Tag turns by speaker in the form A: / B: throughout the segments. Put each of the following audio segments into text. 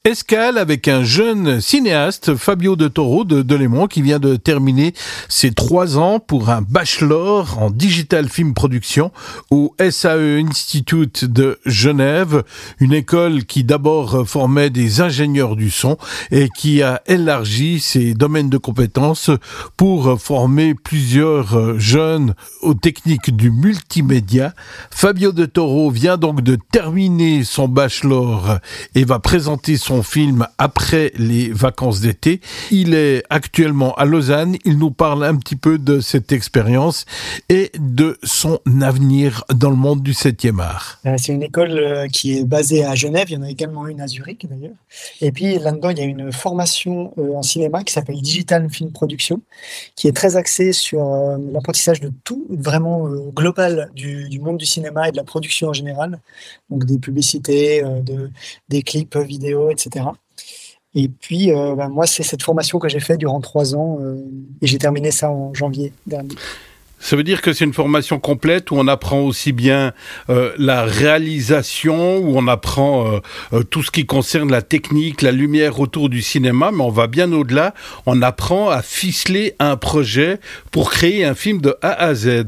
A: Escale avec un jeune cinéaste, Fabio de Toro de Delémont, qui vient de terminer ses 3 ans pour un bachelor en digital film production au SAE Institute de Genève, une école qui d'abord formait des ingénieurs du son et qui a élargi ses domaines de compétences pour former plusieurs jeunes aux techniques du multimédia. Fabio de Toro vient donc de terminer son bachelor et va présenter son film après les vacances d'été. Il est actuellement à Lausanne. Il nous parle un petit peu de cette expérience et de son avenir dans le monde du 7e art.
B: C'est une école qui est basée à Genève. Il y en a également une à Zurich d'ailleurs. Et puis là-dedans, il y a une formation en cinéma qui s'appelle Digital Film Production, qui est très axée sur l'apprentissage de tout, vraiment global du monde du cinéma et de la production en général. Donc des publicités, des clips vidéo, etc. Et puis, moi, c'est cette formation que j'ai faite durant 3 ans et j'ai terminé ça en janvier dernier.
A: Ça veut dire que c'est une formation complète où on apprend aussi bien la réalisation, où on apprend tout ce qui concerne la technique, la lumière autour du cinéma, mais on va bien au-delà. On apprend à ficeler un projet pour créer un film de A à Z.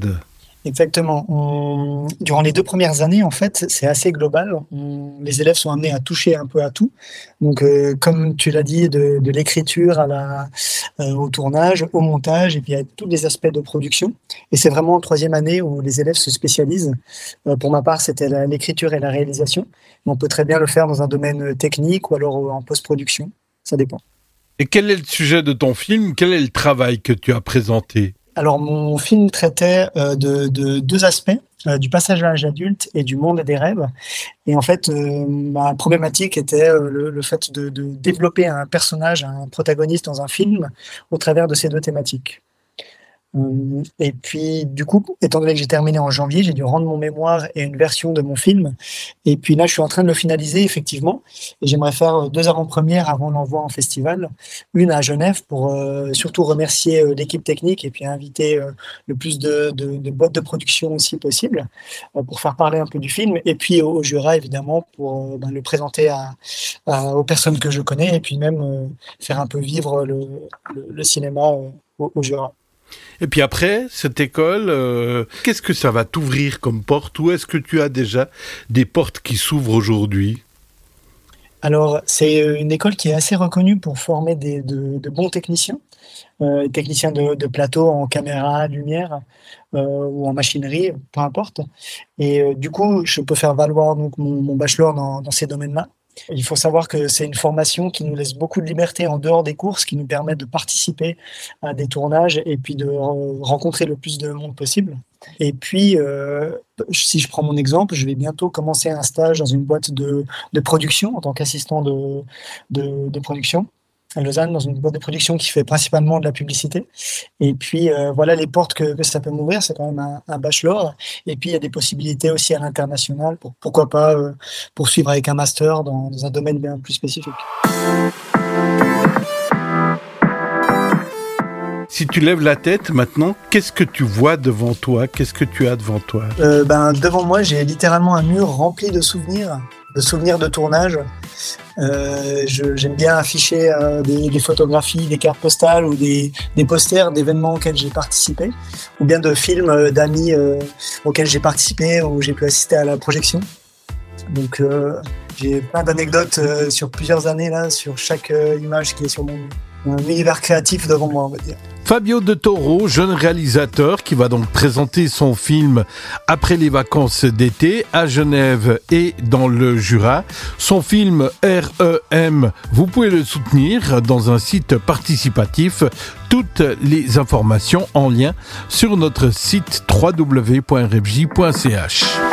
B: Exactement. Durant les 2 premières années, en fait, c'est assez global. Les élèves sont amenés à toucher un peu à tout. Donc, comme tu l'as dit, de l'écriture au tournage, au montage, et puis à tous les aspects de production. Et c'est vraiment en 3e année où les élèves se spécialisent. Pour ma part, c'était l'écriture et la réalisation. Mais on peut très bien le faire dans un domaine technique ou alors en post-production. Ça dépend.
A: Et quel est le sujet de ton film ? Quel est le travail que tu as présenté ?
B: Alors, mon film traitait de 2 aspects, du passage à l'âge adulte et du monde des rêves. Et en fait, ma problématique était le fait de développer un personnage, un protagoniste dans un film au travers de ces 2 thématiques. Et puis, du coup, étant donné que j'ai terminé en janvier, j'ai dû rendre mon mémoire et une version de mon film. Et puis là, je suis en train de le finaliser, effectivement. Et j'aimerais faire 2 avant-premières avant l'envoi en festival. Une à Genève pour surtout remercier l'équipe technique et puis inviter le plus de boîtes de production aussi possible pour faire parler un peu du film. Et puis au Jura, évidemment, pour le présenter aux personnes que je connais et puis même faire un peu vivre le cinéma au Jura.
A: Et puis après, cette école, qu'est-ce que ça va t'ouvrir comme porte ? Où est-ce que tu as déjà des portes qui s'ouvrent aujourd'hui ?
B: Alors, c'est une école qui est assez reconnue pour former de bons techniciens, techniciens de plateau en caméra, lumière ou en machinerie, peu importe. Et du coup, je peux faire valoir donc, mon bachelor dans ces domaines-là. Il faut savoir que c'est une formation qui nous laisse beaucoup de liberté en dehors des courses, qui nous permet de participer à des tournages et puis de rencontrer le plus de monde possible. Et puis, si je prends mon exemple, je vais bientôt commencer un stage dans une boîte de production en tant qu'assistant de production à Lausanne, dans une boîte de production qui fait principalement de la publicité. Et puis, voilà les portes que ça peut m'ouvrir. C'est quand même un bachelor. Et puis, il y a des possibilités aussi à l'international. Pourquoi pas poursuivre avec un master dans un domaine bien plus spécifique.
A: Si tu lèves la tête maintenant, qu'est-ce que tu vois devant toi ? Qu'est-ce que tu as devant toi ?
B: Devant moi, j'ai littéralement un mur rempli de souvenirs de tournage. J'aime bien afficher des photographies, des cartes postales ou des posters d'événements auxquels j'ai participé, ou bien de films d'amis auxquels j'ai participé ou j'ai pu assister à la projection. Donc j'ai plein d'anecdotes sur plusieurs années là, sur chaque image qui est sur mon univers créatif devant moi, on va dire.
A: Fabio de Toro, jeune réalisateur qui va donc présenter son film après les vacances d'été à Genève et dans le Jura. Son film REM, vous pouvez le soutenir dans un site participatif. Toutes les informations en lien sur notre site www.rebj.ch.